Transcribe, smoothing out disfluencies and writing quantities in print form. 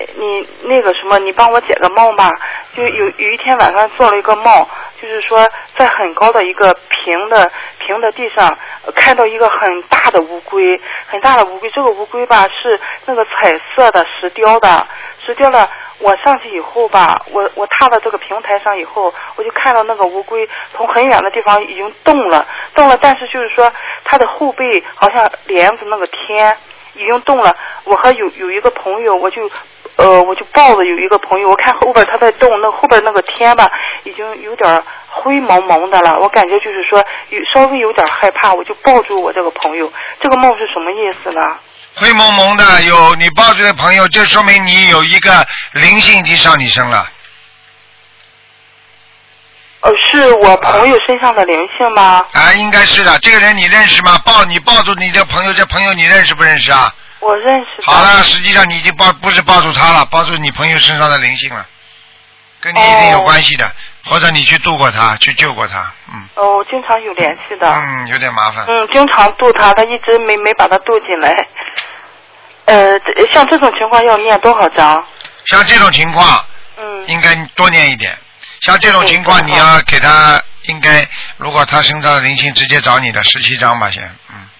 那个什么，你帮我解个梦吧。就有一天晚上做了一个梦，就是说在很高的一个平的地上，看到一个很大的乌龟，很大的乌龟。这个乌龟吧是那个彩色的石雕的。我上去以后吧，我踏到这个平台上以后，我就看到那个乌龟从很远的地方已经动了，但是就是说它的后背好像连着那个天已经动了。我和有一个朋友，我就抱着有一个朋友，我看后边他在动，那后边那个天吧已经有点灰蒙蒙的了，我感觉就是说稍微有点害怕，我就抱住我这个朋友。这个梦是什么意思呢？ 灰蒙蒙的，有你抱住的朋友，就说明你有一个灵性已经上你身了。 是我朋友身上的灵性吗？ 应该是的。这个人你认识吗？你抱住你的朋友，这朋友你认识不认识啊？ 我认识的。 好了，实际上你已经不是抱住他了，抱住你朋友身上的灵性了，跟你一定有关系的，或者你去度过他，去救过他。 我经常有联系的。 有点麻烦。 经常度他，他一直没把他度进来。像这种情况要念多少章？ 像这种情况，应该多念一点。像这种情况，你要给他应该，如果他身上的灵性直接找你的17章吧，先。